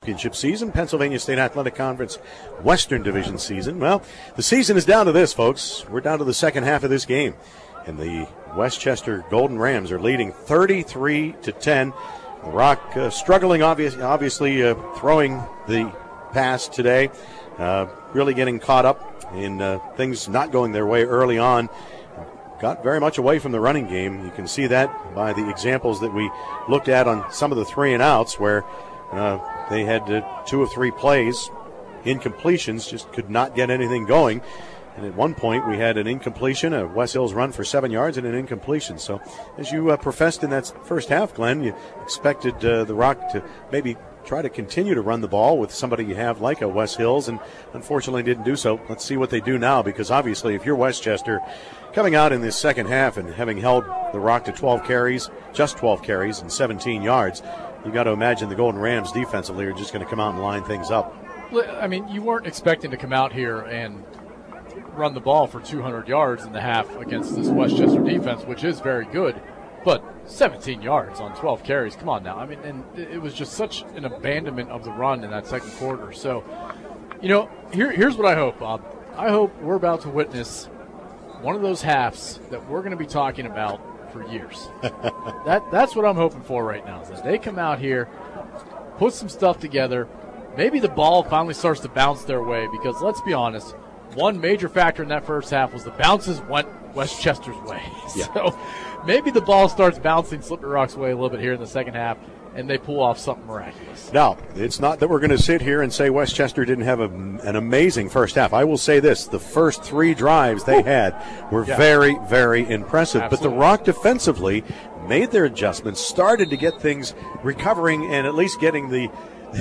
championship season, Pennsylvania State Athletic Conference Western Division season. Well, the season is down to this, folks. We're down to the second half of this game. And the Westchester Golden Rams are leading 33-10. The Rock struggling, obviously throwing the pass today. Really getting caught up in things not going their way early on. Got very much away from the running game. You can see that by the examples that we looked at on some of the 3-and-outs where they had 2 of 3 plays, incompletions, just could not get anything going. And at one point, we had an incompletion, a West Hills run for 7 yards, and an incompletion. So, as you professed in that first half, Glenn, you expected the Rock to maybe try to continue to run the ball with somebody you have like a West Hills, and unfortunately didn't do so. Let's see what they do now, because obviously if you're Westchester coming out in this second half and having held the Rock to 12 carries, just 12 carries and 17 yards, you got to imagine the Golden Rams defensively are just going to come out and line things up. I mean, you weren't expecting to come out here and run the ball for 200 yards in the half against this Westchester defense, which is very good, but 17 yards on 12 carries, come on now. I mean, and it was just such an abandonment of the run in that second quarter. So, you know, here's what I hope, Bob. I hope we're about to witness one of those halves that we're going to be talking about for years. That's what I'm hoping for right now, is that they come out here, put some stuff together, maybe the ball finally starts to bounce their way, because let's be honest, one major factor in that first half was the bounces went Westchester's way. Yeah. So maybe the ball starts bouncing Slippery Rock's way a little bit here in the second half, and they pull off something miraculous. Now, it's not that we're going to sit here and say Westchester didn't have an amazing first half. I will say this, the first 3 drives they had were very, very impressive. Absolutely. But the Rock defensively made their adjustments, started to get things recovering and at least getting the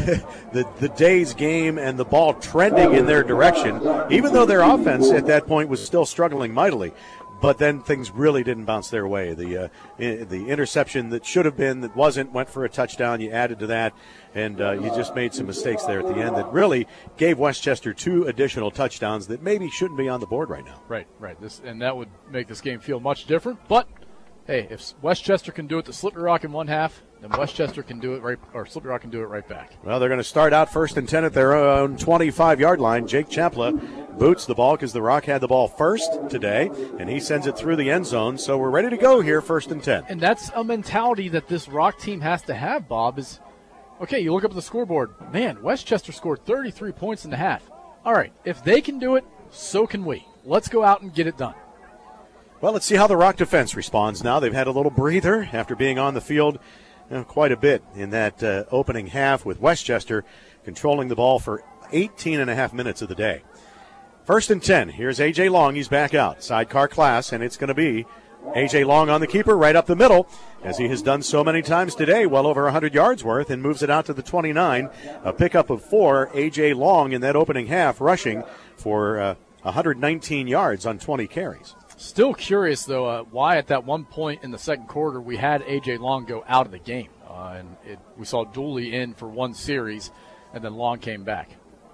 day's game and the ball trending in their direction, even though their offense at that point was still struggling mightily. But then things really didn't bounce their way. The interception that should have been, that wasn't, went for a touchdown. You added to that, and you just made some mistakes there at the end that really gave Westchester 2 additional touchdowns that maybe shouldn't be on the board right now. Right. And that would make this game feel much different. But, hey, if Westchester can do it to Slippery Rock in one half, then Westchester can do it right, or Slippery Rock can do it right back. Well, they're going to start out 1st and 10 at their own 25-yard line. Jake Chapla boots the ball because the Rock had the ball first today, and he sends it through the end zone. So we're ready to go here, 1st and 10. And that's a mentality that this Rock team has to have, Bob, is, okay, you look up at the scoreboard. Man, Westchester scored 33 points in the half. All right, if they can do it, so can we. Let's go out and get it done. Well, let's see how the Rock defense responds now. They've had a little breather after being on the field quite a bit in that opening half, with Westchester controlling the ball for 18 and a half minutes of the day. 1st and 10. Here's A.J. Long. He's back out. Sidecar class, and it's going to be A.J. Long on the keeper right up the middle, as he has done so many times today, well over 100 yards worth, and moves it out to the 29. A pickup of 4. A.J. Long in that opening half, rushing for 119 yards on 20 carries. Still curious, though, why at that one point in the second quarter we had A.J. Long go out of the game. We saw Dooley in for one series, and then Long came back.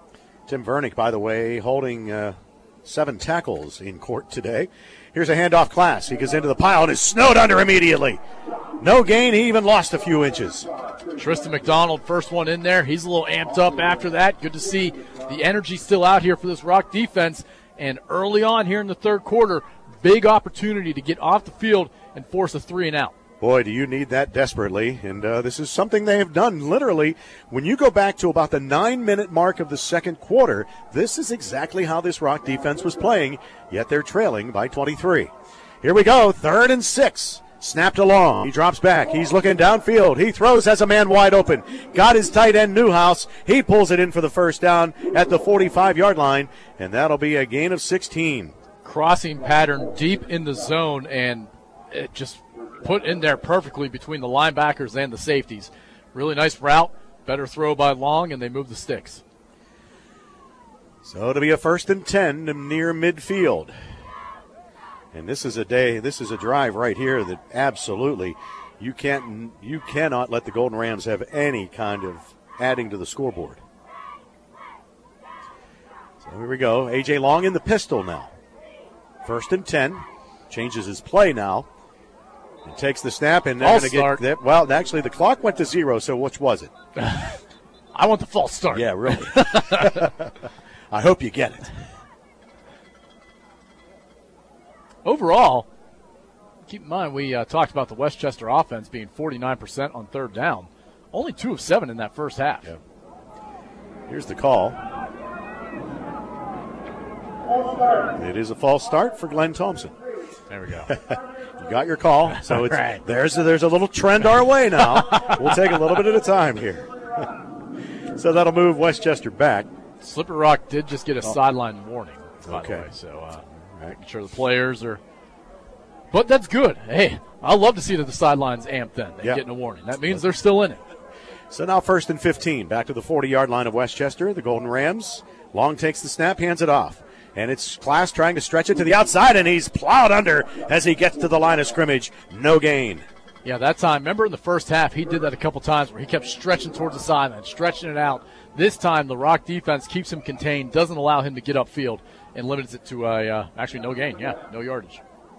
Tim Vernick, by the way, holding 7 tackles in court today. Here's a handoff class. He goes into the pile and is snowed under immediately. No gain. He even lost a few inches. Tristan McDonald, first one in there. He's a little amped up after that. Good to see the energy still out here for this Rock defense. And early on here in the third quarter, big opportunity to get off the field and force a 3-and-out. Boy, do you need that desperately. And this is something they have done literally. When you go back to about the 9-minute mark of the second quarter, this is exactly how this Rock defense was playing, yet they're trailing by 23. Here we go, 3rd and 6. Snapped along. He drops back. He's looking downfield. He throws, has a man wide open. Got his tight end, Newhouse. He pulls it in for the first down at the 45-yard line, and that'll be a gain of 16. Crossing pattern deep in the zone, and it just put in there perfectly between the linebackers and the safeties. Really nice route, better throw by Long, and they move the sticks. So it'll be a 1st and 10 near midfield. And this is a drive right here that absolutely you cannot let the Golden Rams have any kind of adding to the scoreboard. So here we go. A.J. Long in the pistol now. 1st and 10. Changes his play now. He takes the snap, and they're going to get – well, actually, the clock went to 0, so which was it? I want the false start. Yeah, really. I hope you get it. Overall, keep in mind we talked about the Westchester offense being 49% on third down. Only 2 of 7 in that first half. Yeah. Here's the call. It is a false start for Glenn Thompson. There we go. You got your call, so it's, right. there's a little trend our way now. We'll take a little bit at a time here. So that'll move Westchester back. Slippery Rock did just get a sideline warning, by the Okay. way, so making sure the players are. But that's good. Hey, I love to see that the sidelines amped then. They're getting a warning. That means they're still in it. So now 1st and 15, back to the 40-yard line of Westchester. The Golden Rams. Long takes the snap, hands it off. And it's Class trying to stretch it to the outside, and he's plowed under as he gets to the line of scrimmage. No gain. Yeah, that time, remember in the first half, he did that a couple times where he kept stretching towards the sideline, stretching it out. This time, the Rock defense keeps him contained, doesn't allow him to get upfield, and limits it to actually no gain. Yeah, no yardage.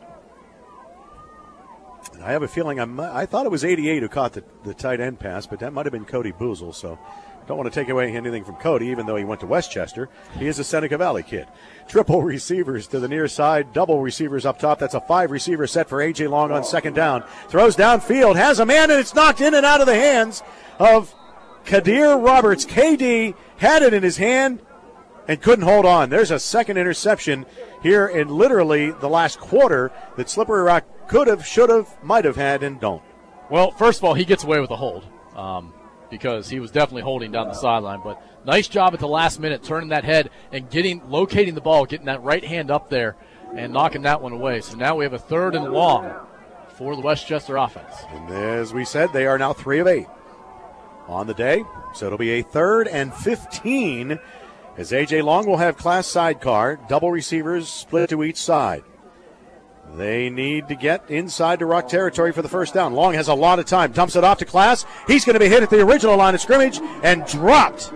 I have a feeling I thought it was 88 who caught the tight end pass, but that might have been Cody Boozle, so don't want to take away anything from Cody, even though he went to Westchester. He is a Seneca Valley kid. Triple receivers to the near side, double receivers up top. That's a 5-receiver set for A.J. Long on second down. Throws downfield, has a man, and it's knocked in and out of the hands of Kadir Roberts. KD had it in his hand and couldn't hold on. There's a second interception here in literally the last quarter that Slippery Rock could have, should have, might have had, and don't. Well, first of all, he gets away with a hold because he was definitely holding down the sideline. But nice job at the last minute, turning that head and locating the ball, getting that right hand up there and knocking that one away. So now we have a 3rd and long for the Westchester offense. And as we said, they are now 3 of 8 on the day. So it'll be a 3rd and 15 as A.J. Long will have Class sidecar, double receivers split to each side. They need to get inside to Rock territory for the first down. Long has a lot of time. Dumps it off to Class. He's going to be hit at the original line of scrimmage and dropped.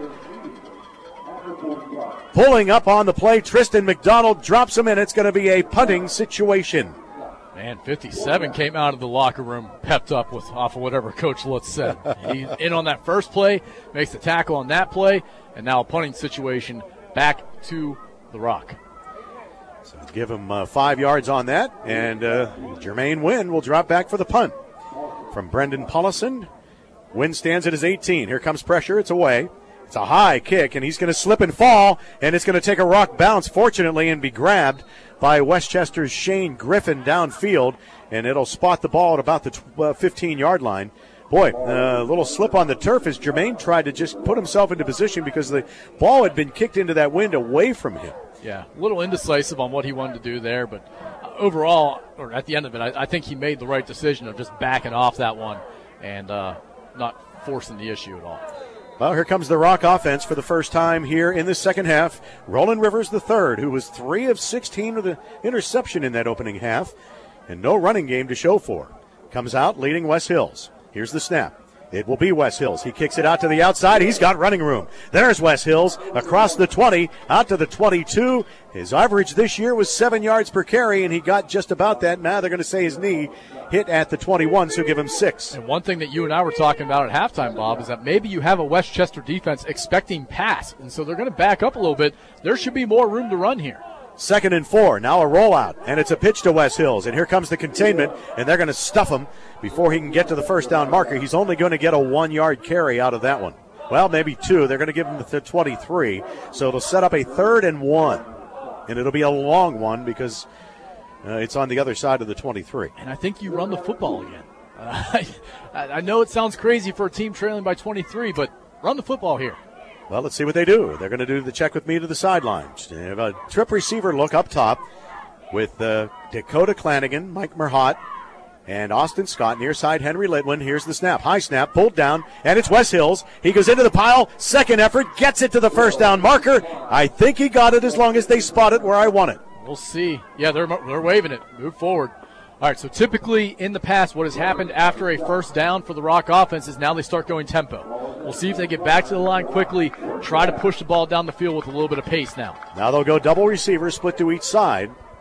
Pulling up on the play, Tristan McDonald drops him in. It's going to be a punting situation. Man, 57 came out of the locker room pepped up off of whatever Coach Lutz said. He's in on that first play, makes the tackle on that play, and now a punting situation back to the Rock. So give him 5 yards on that, and Jermaine Wynn will drop back for the punt. From Brendan Pullison, Wynn stands at his 18. Here comes pressure. It's away. It's a high kick, and he's going to slip and fall, and it's going to take a Rock bounce, fortunately, and be grabbed by Westchester's Shane Griffin downfield, and it'll spot the ball at about the 15-yard line. Boy, a little slip on the turf as Jermaine tried to just put himself into position because the ball had been kicked into that wind away from him. Yeah, a little indecisive on what he wanted to do there, but overall, or at the end of it, I think he made the right decision of just backing off that one and not forcing the issue at all. Well, here comes the Rock offense for the first time here in the second half. Roland Rivers III, who was 3 of 16 with an interception in that opening half, and no running game to show for. Comes out leading Wes Hills. Here's the snap. It will be Wes Hills. He kicks it out to the outside. He's got running room. There's Wes Hills across the 20, out to the 22. His average this year was 7 yards per carry, and he got just about that. Now they're going to say his knee hit at the 21, so give him 6. And one thing that you and I were talking about at halftime, Bob, is that maybe you have a Westchester defense expecting pass, and so they're going to back up a little bit. There should be more room to run here. 2nd and 4. Now a rollout, and it's a pitch to Wes Hills. And here comes the containment, and they're going to stuff him before he can get to the first down marker. He's only going to get a 1-yard carry out of that one. Well, maybe 2. They're going to give him the 23. So it'll set up a 3rd and 1. And it'll be a long one because it's on the other side of the 23. And I think you run the football again. I know it sounds crazy for a team trailing by 23, but run the football here. Well, let's see what they do. They're going to do the check with me to the sidelines. They have a trip receiver look up top with Dakota Clanigan, Mike Merhott, and Austin Scott. Near side, Henry Litwin. Here's the snap. High snap, pulled down, and it's Wes Hills. He goes into the pile. Second effort, gets it to the first down marker. I think he got it as long as they spot it where I want it. We'll see. Yeah, they're waving it. Move forward. All right, so typically in the past, what has happened after a first down for the Rock offense is now they start going tempo. We'll see if they get back to the line quickly, try to push the ball down the field with a little bit of pace now. Now they'll go double receivers, split to each side.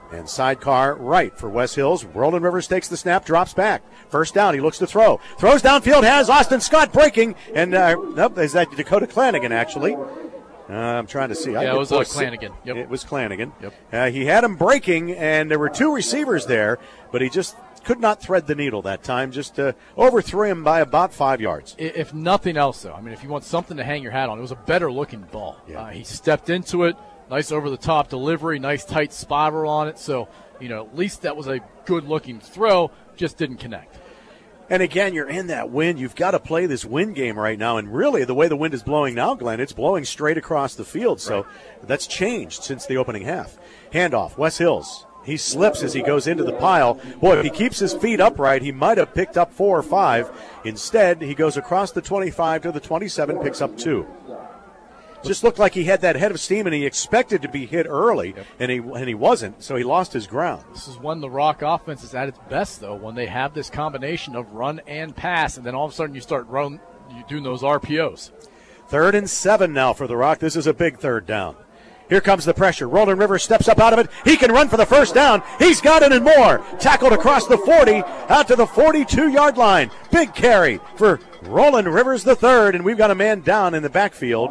And sidecar right for West Hills. Roland Rivers takes the snap, drops back. First down, he looks to throw. Throws downfield, has Austin Scott breaking. And, nope, is that Dakota Clanigan, actually? I'm trying to see. Yeah, it was Clanigan. Yep. It was Clanigan. Yep. He had him breaking, and there were two receivers there, but he just could not thread the needle that time. Just overthrew him by about 5 yards. If nothing else, though, I mean, if you want something to hang your hat on, it was a better-looking ball. Yeah. He stepped into it. Nice over-the-top delivery, nice tight spotter on it. So, at least that was a good-looking throw, just didn't connect. And again, you're in that wind. You've got to play this wind game right now. And really, the way the wind is blowing now, Glenn, it's blowing straight across the field. So that's changed since the opening half. Handoff, West Hills. He slips as he goes into the pile. Boy, if he keeps his feet upright, he might have picked up 4 or 5. Instead, he goes across the 25 to the 27, picks up 2. Just looked like he had that head of steam, and he expected to be hit early, and he wasn't, so he lost his ground. This is when the Rock offense is at its best, though, when they have this combination of run and pass, and then all of a sudden you start doing those RPOs. 3rd and 7 now for the Rock. This is a big third down. Here comes the pressure. Roland Rivers steps up out of it. He can run for the first down. He's got it and more. Tackled across the 40, out to the 42-yard line. Big carry for Roland Rivers III, and we've got a man down in the backfield.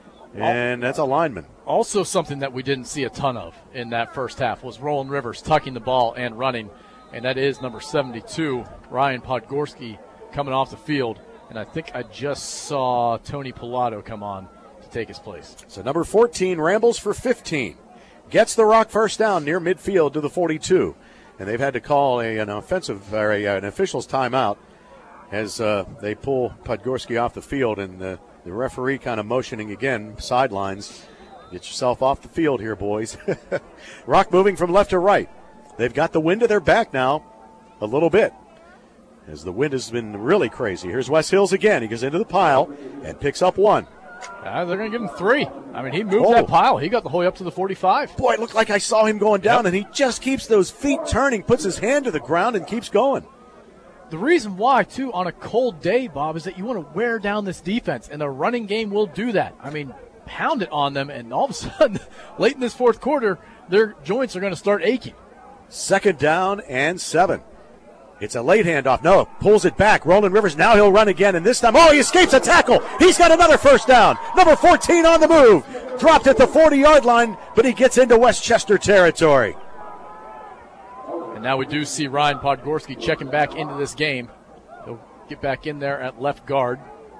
And that's a lineman. Also something that we didn't see a ton of in that first half was Roland Rivers tucking the ball and running, and that is number 72, Ryan Podgorski, coming off the field. And I think I just saw Tony Pilato come on to take his place. So number 14 rambles for 15. Gets the Rock first down near midfield to the 42. And they've had to call an official's timeout as they pull Podgorski off the field, and the referee kind of motioning again, sidelines. Get yourself off the field here, boys. Rock moving from left to right. They've got the wind to their back now a little bit, as the wind has been really crazy. Here's West Hills again. He goes into the pile and picks up 1. They're going to give him 3. I mean, he moved that pile. He got the whole way up to the 45. Boy, it looked like I saw him going down, and he just keeps those feet turning, puts his hand to the ground, and keeps going. The reason why, too, on a cold day, Bob, is that you want to wear down this defense, and the running game will do that. I mean, pound it on them, and all of a sudden, late in this fourth quarter, their joints are going to start aching. 2nd down and 7. It's a late handoff. No, pulls it back. Roland Rivers, now he'll run again, and this time, he escapes a tackle. He's got another first down. Number 14 on the move. Dropped at the 40-yard line, but he gets into Westchester territory. And now we do see Ryan Podgorski checking back into this game. He'll get back in there at left guard.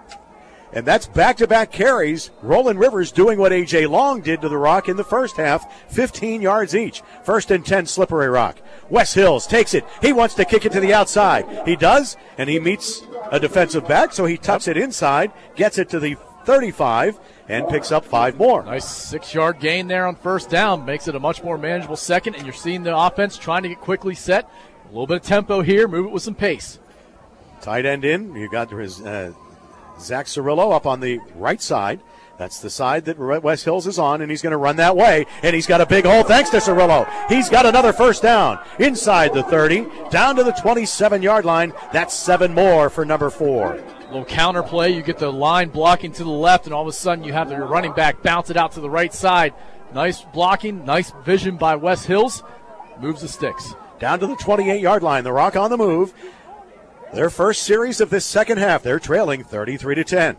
And that's back-to-back carries. Roland Rivers doing what A.J. Long did to the Rock in the first half, 15 yards each. 1st and 10, Slippery Rock. West Hills takes it. He wants to kick it to the outside. He does, and he meets a defensive back, so he tucks it inside, gets it to the 35, and picks up 5 more. Nice 6-yard gain there on first down. Makes it a much more manageable second, and you're seeing the offense trying to get quickly set. A little bit of tempo here, move it with some pace. Tight end in. You got his Zach Cirillo up on the right side. That's the side that West Hills is on, and he's going to run that way. And he's got a big hole thanks to Cirillo. He's got another first down inside the 30, down to the 27-yard line. That's 7 more for number 4. Little counter play. You get the line blocking to the left, and all of a sudden you have your running back bounce it out to the right side. Nice blocking, nice vision by West Hills. Moves the sticks. Down to the 28-yard line. The Rock on the move. Their first series of this second half. They're trailing 33-10.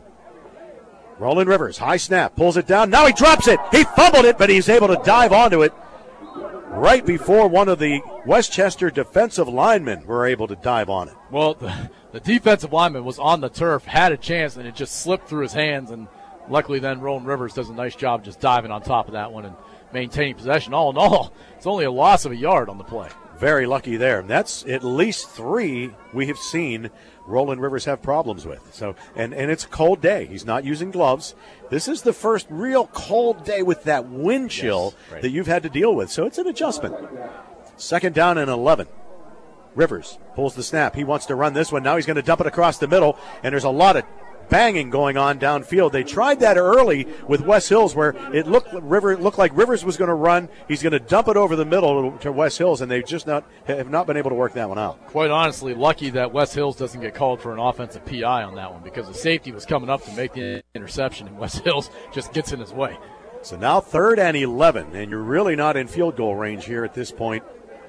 Roland Rivers, high snap, pulls it down. Now he drops it. He fumbled it, but he's able to dive onto it right before one of the Westchester defensive linemen were able to dive on it. Well, the defensive lineman was on the turf, had a chance, and it just slipped through his hands. And luckily then Roland Rivers does a nice job just diving on top of that one and maintaining possession. All in all, it's only a loss of a yard on the play. Very lucky there. And that's at least 3 we have seen Roland Rivers have problems with. So, and it's a cold day. He's not using gloves. This is the first real cold day with that wind chill that you've had to deal with. So it's an adjustment. 2nd down and 11. Rivers pulls the snap. He wants to run this one. Now he's going to dump it across the middle, and there's a lot of banging going on downfield. They tried that early with West Hills where it looked like Rivers was going to run. He's going to dump it over the middle to West Hills, and they just have not been able to work that one out. Quite honestly, lucky that West Hills doesn't get called for an offensive PI on that one because the safety was coming up to make the interception, and West Hills just gets in his way. So now 3rd and 11, and you're really not in field goal range here at this point.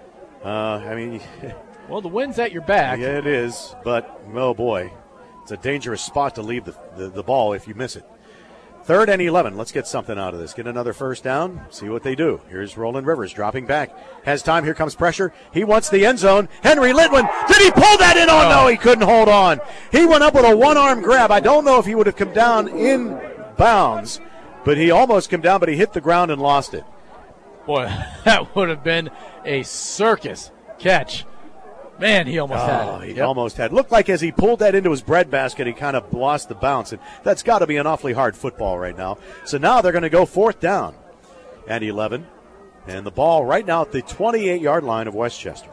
Well, the wind's at your back. Yeah, it is, but, oh boy, it's a dangerous spot to leave the ball if you miss it. 3rd and 11. Let's get something out of this. Get another first down. See what they do. Here's Roland Rivers dropping back. Has time. Here comes pressure. He wants the end zone. Henry Litwin. Did he pull that in? Oh, no, he couldn't hold on. He went up with a one-arm grab. I don't know if he would have come down in bounds, but he almost came down, but he hit the ground and lost it. Boy, that would have been a circus catch. Man, he almost had it. He almost had. Looked like as he pulled that into his breadbasket, he kind of lost the bounce. And that's got to be an awfully hard football right now. So now they're going to go 4th down and 11. And the ball right now at the 28-yard line of Westchester.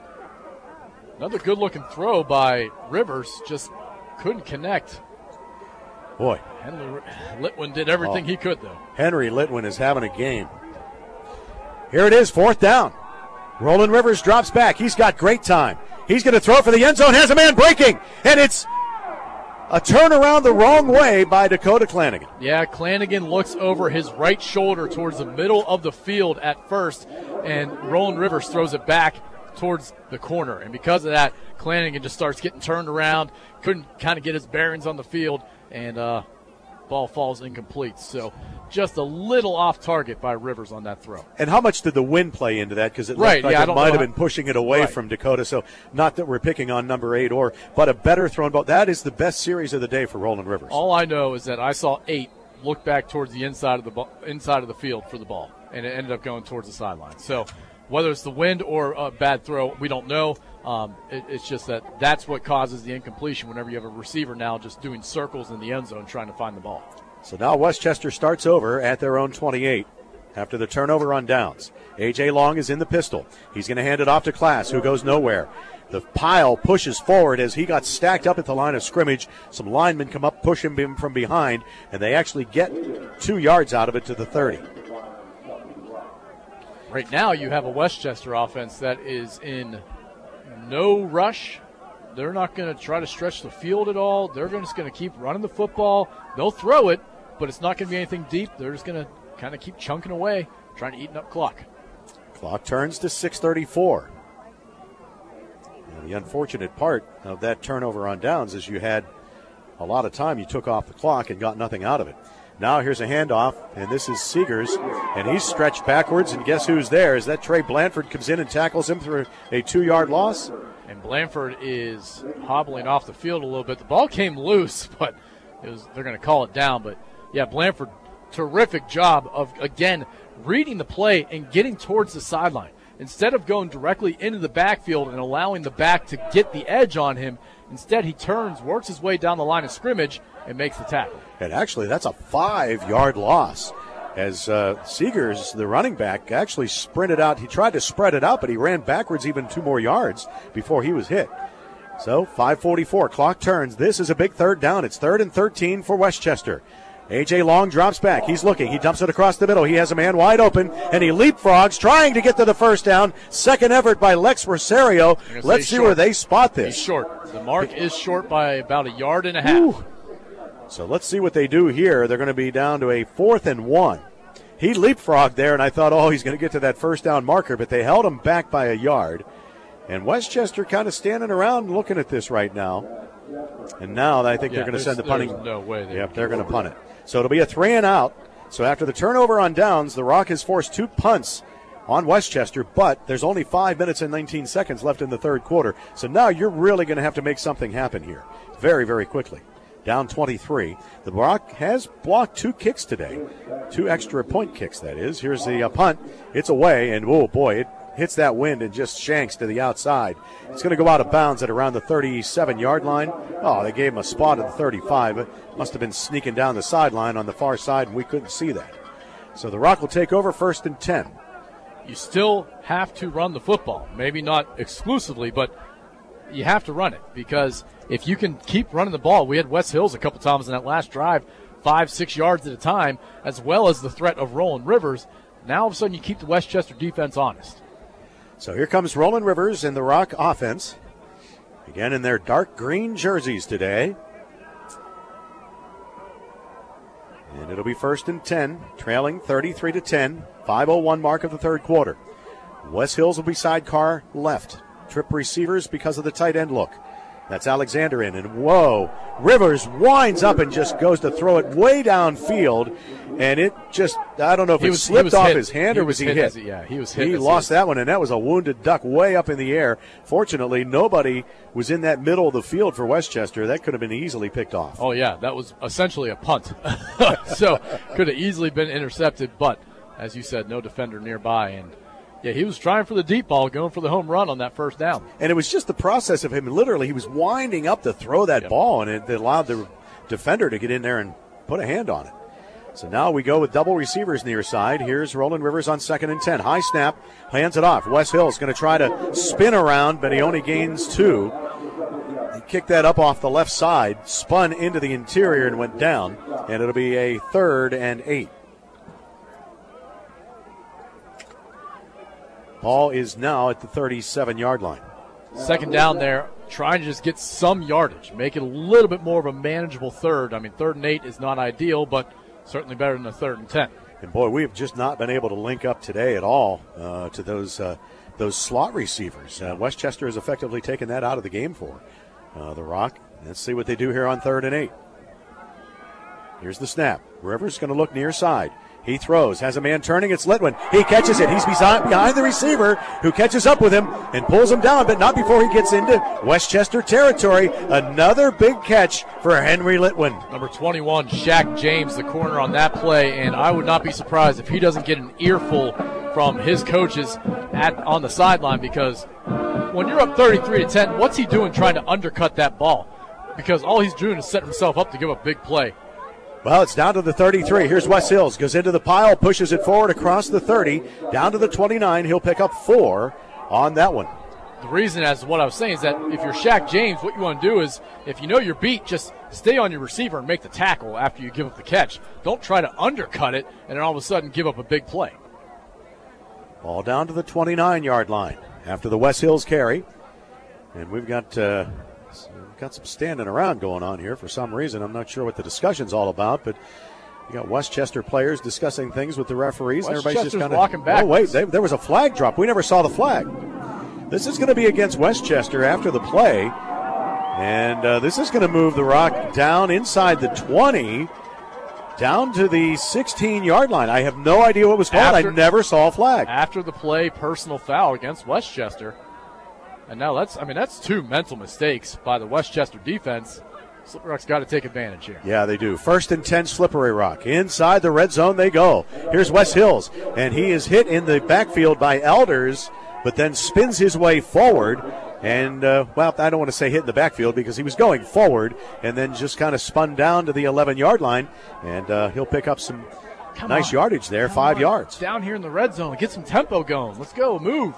Another good-looking throw by Rivers. Just couldn't connect. Boy. Henry Litwin did everything he could, though. Henry Litwin is having a game. Here it is, 4th down. Roland Rivers drops back. He's got great time. He's going to throw for the end zone. Has a man breaking. And it's a turnaround the wrong way by Dakota Clanigan. Yeah, Clanigan looks over his right shoulder towards the middle of the field at first, and Roland Rivers throws it back towards the corner. And because of that, Clanigan just starts getting turned around, couldn't kind of get his bearings on the field, and ball falls incomplete. So just a little off target by Rivers on that throw. And how much did the wind play into that? Because it looked like it might have been pushing it away from Dakota. So not that we're picking on number 8 but a better thrown ball. That is the best series of the day for Roland Rivers. All I know is that I saw 8 look back towards the inside of the field for the ball, and it ended up going towards the sideline. So whether it's the wind or a bad throw, we don't know. It's just that's what causes the incompletion whenever you have a receiver now just doing circles in the end zone trying to find the ball. So now Westchester starts over at their own 28 after the turnover on downs. A.J. Long is in the pistol. He's going to hand it off to Class, who goes nowhere. The pile pushes forward as he got stacked up at the line of scrimmage. Some linemen come up, push him from behind, and they actually get 2 yards out of it to the 30. Right now you have a Westchester offense that is in no rush. They're not going to try to stretch the field at all. They're just going to keep running the football. They'll throw it, but it's not going to be anything deep. They're just going to kind of keep chunking away, trying to eat up clock. Clock turns to 6:34. And the unfortunate part of that turnover on downs is you had a lot of time. You took off the clock and got nothing out of it. Now here's a handoff, and this is Seegers, and he's stretched backwards, and guess who's there? Is that Trey Blanford comes in and tackles him for a 2-yard loss? And Blanford is hobbling off the field a little bit. The ball came loose, but they're going to call it down. But, yeah, Blanford, terrific job of, again, reading the play and getting towards the sideline. Instead of going directly into the backfield and allowing the back to get the edge on him, instead he turns, works his way down the line of scrimmage, and makes the tackle. And actually, that's a 5-yard loss as Seegers, the running back, actually sprinted out. He tried to spread it out, but he ran backwards even 2 more yards before he was hit. So 5:44, clock turns. This is a big 3rd down. It's 3rd and 13 for Westchester. A.J. Long drops back. He's looking. He dumps it across the middle. He has a man wide open, and he leapfrogs, trying to get to the first down. Second effort by Lex Rosario. Let's see where they spot this. He's short. The mark is short by about 1.5 yards. So let's see what they do here. They're going to be down to a 4th and 1. He leapfrogged there, and I thought, he's going to get to that first down marker, but they held him back by 1 yard. And Westchester kind of standing around looking at this right now. And now I think they're going to send the punting. No way. They're going to punt it. So it'll be a 3 and out. So after the turnover on downs, the Rock has forced 2 punts on Westchester, but there's only 5 minutes and 19 seconds left in the 3rd quarter. So now you're really going to have to make something happen here very, very quickly. Down 23. The Rock has blocked 2 kicks today. 2 extra point kicks, that is. Here's the punt. It's away, and it hits that wind and just shanks to the outside. It's going to go out of bounds at around the 37-yard line. They gave him a spot at the 35. It must have been sneaking down the sideline on the far side, and we couldn't see that. So the Rock will take over 1st and 10. You still have to run the football. Maybe not exclusively, but you have to run it, because if you can keep running the ball, we had West Hills a couple times in that last drive, 5-6 yards at a time, as well as the threat of Roland Rivers. Now all of a sudden you keep the Westchester defense honest. So here comes Roland Rivers in the Rock offense. Again in their dark green jerseys today. And it'll be 1st and 10, trailing 33-10, 5:01 mark of the third quarter. West Hills will be sidecar left. Trip receivers because of the tight end look. That's Alexander in, and whoa, Rivers winds up and just goes to throw it way downfield, and it just, I don't know if it slipped off his hand or was he hit. Yeah, he was hit. He lost that one, and that was a wounded duck way up in the air. Fortunately, nobody was in that middle of the field for Westchester. That could have been easily picked off. Oh, yeah, that was essentially a punt. So could have easily been intercepted, but as you said, no defender nearby, and yeah, he was trying for the deep ball, going for the home run on that first down. And it was just the process of him. Literally, he was winding up to throw that ball, and it allowed the defender to get in there and put a hand on it. So now we go with double receivers near side. Here's Roland Rivers on 2nd and 10. High snap, hands it off. West Hill's going to try to spin around, but he only gains 2. He kicked that up off the left side, spun into the interior and went down, and it'll be a 3rd and 8. Ball is now at the 37-yard line. Second down there, trying to just get some yardage, make it a little bit more of a manageable third. I mean, 3rd and 8 is not ideal, but certainly better than a 3rd and 10. And, boy, we have just not been able to link up today at all to those slot receivers. Westchester has effectively taken that out of the game for the Rock. Let's see what they do here on 3rd and 8. Here's the snap. Rivers going to look near side. He throws, has a man turning, it's Litwin. He catches it. He's behind the receiver who catches up with him and pulls him down, but not before he gets into Westchester territory. Another big catch for Henry Litwin. Number 21, Shaq James, the corner on that play, and I would not be surprised if he doesn't get an earful from his coaches on the sideline, because when you're up 33-10, what's he doing trying to undercut that ball? Because all he's doing is setting himself up to give a big play. Well, it's down to the 33. Here's West Hills. Goes into the pile, pushes it forward across the 30, down to the 29. He'll pick up 4 on that one. The reason, as what I was saying, is that if you're Shaq James, what you want to do is, if you know you're beat, just stay on your receiver and make the tackle after you give up the catch. Don't try to undercut it and then all of a sudden give up a big play. Ball down to the 29-yard line after the West Hills carry. And we've got some standing around going on here for some reason. I'm not sure what the discussion's all about, but you got Westchester players discussing things with the referees. And everybody's just kind of walking back. Oh, wait, there was a flag drop. We never saw the flag. This is going to be against Westchester after the play, and this is going to move the Rock down inside the 20, down to the 16-yard line. I have no idea what was called. I never saw a flag. After the play, personal foul against Westchester. And now that's 2 mental mistakes by the Westchester defense. Slippery Rock's got to take advantage here. Yeah, they do. 1st and 10, Slippery Rock. Inside the red zone they go. Here's West Hills, and he is hit in the backfield by Elders, but then spins his way forward. And, well, I don't want to say hit in the backfield because he was going forward and then just kind of spun down to the 11-yard line, and he'll pick up some nice yardage there, 5 yards. Down here in the red zone, get some tempo going. Let's go, move.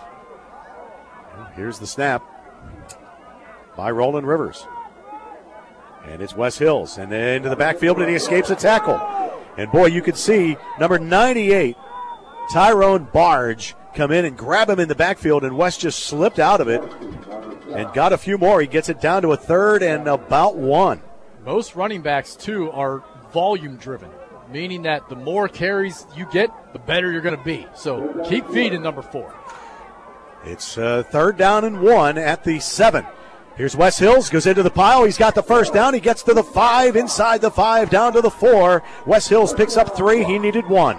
Here's the snap by Roland Rivers. And it's West Hills. And then into the backfield, and he escapes a tackle. And, boy, you could see number 98, Tyrone Barge, come in and grab him in the backfield, and West just slipped out of it and got a few more. He gets it down to a 3rd and about 1. Most running backs, too, are volume-driven, meaning that the more carries you get, the better you're going to be. So keep feeding number 4. It's 3rd down and 1 at the 7. Here's West Hills, goes into the pile. He's got the first down. He gets to the 5, inside the 5, down to the 4. West Hills picks up 3. He needed 1.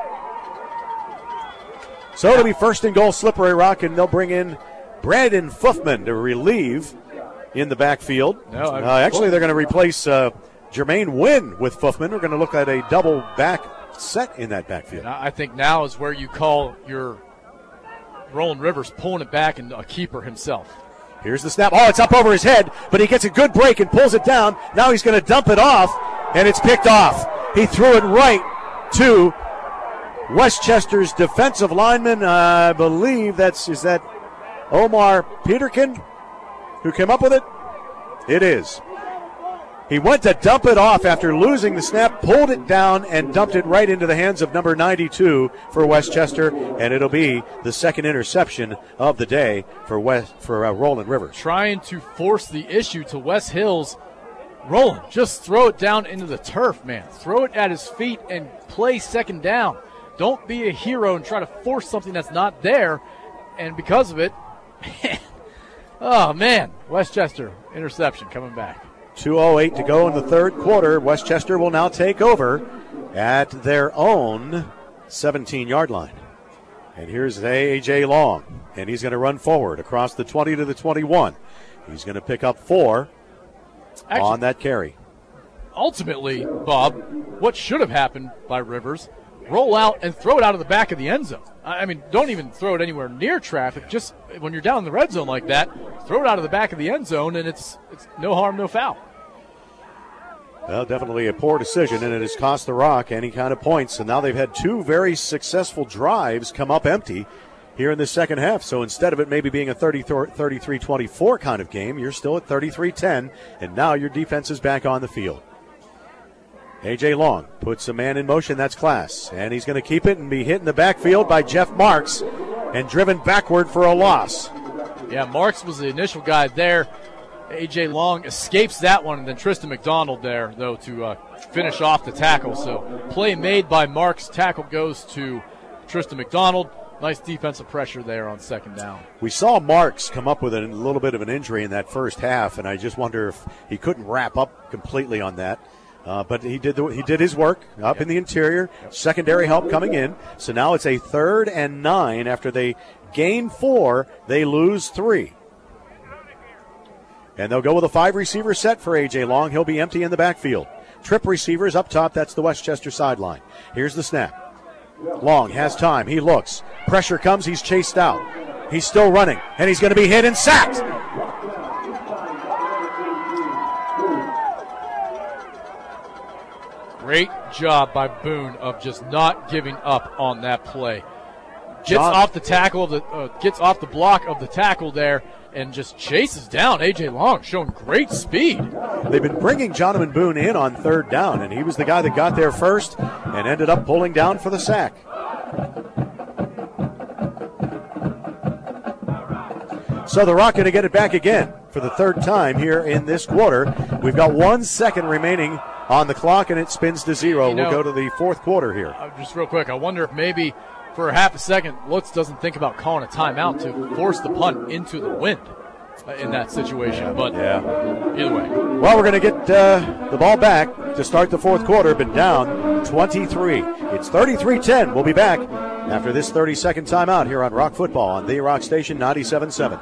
So it'll be 1st and goal, Slippery Rock, and they'll bring in Brandon Fuffman to relieve in the backfield. Actually, they're going to replace Jermaine Wynn with Fuffman. We're going to look at a double back set in that backfield. And I think now is where you call your Roland Rivers pulling it back and a keeper himself. Here's the snap. Oh, it's up over his head, but he gets a good break and pulls it down. Now he's going to dump it off, and it's picked off. He threw it right to Westchester's defensive lineman. I believe is that Omar Peterkin who came up with it? It is. He went to dump it off after losing the snap, pulled it down, and dumped it right into the hands of number 92 for Westchester, and it'll be the 2nd interception of the day for Roland Rivers. Trying to force the issue to West Hills. Roland, just throw it down into the turf, man. Throw it at his feet and play second down. Don't be a hero and try to force something that's not there. And because of it, oh, man, Westchester, interception coming back. 2:08 to go in the third quarter. Westchester will now take over at their own 17-yard line. And here's A.J. Long, and he's going to run forward across the 20 to the 21. He's going to pick up 4 on that carry. Ultimately, Bob, what should have happened by Rivers, roll out and throw it out of the back of the end zone. I mean, don't even throw it anywhere near traffic. Just when you're down in the red zone like that, throw it out of the back of the end zone, and it's no harm, no foul. Well, definitely a poor decision, and it has cost the Rock any kind of points. And now they've had 2 very successful drives come up empty here in the second half. So instead of it maybe being a 33-24 kind of game, you're still at 33-10, and now your defense is back on the field. A.J. Long puts a man in motion. That's Class. And he's going to keep it and be hit in the backfield by Jeff Marks and driven backward for a loss. Yeah, Marks was the initial guy there. A.J. Long escapes that one, and then Tristan McDonald there, though, to finish off the tackle. So play made by Marks. Tackle goes to Tristan McDonald. Nice defensive pressure there on second down. We saw Marks come up with a little bit of an injury in that first half, and I just wonder if he couldn't wrap up completely on that. But he did his work up in the interior. Secondary help coming in. So now it's a 3rd and 9. After they gain 4, they lose 3. And they'll go with a 5-receiver set for A.J. Long. He'll be empty in the backfield. Trip receivers up top. That's the Westchester sideline. Here's the snap. Long has time. He looks. Pressure comes. He's chased out. He's still running. And he's going to be hit and sacked. Great job by Boone of just not giving up on that play. Gets off the block of the tackle there and just chases down A.J. Long, showing great speed. They've been bringing Jonathan Boone in on 3rd down, and he was the guy that got there first and ended up pulling down for the sack. So the Rock going to get it back again for the 3rd time here in this quarter. We've got 1 second remaining on the clock, and it spins to 0. We'll go to the 4th quarter here. Just real quick, I wonder if maybe for half a second, Lutz doesn't think about calling a timeout to force the punt into the wind in that situation. But either way. Well, we're going to get the ball back to start the 4th quarter, but down 23. It's 33-10. We'll be back after this 30-second timeout here on Rock Football on the Rock Station 97.7.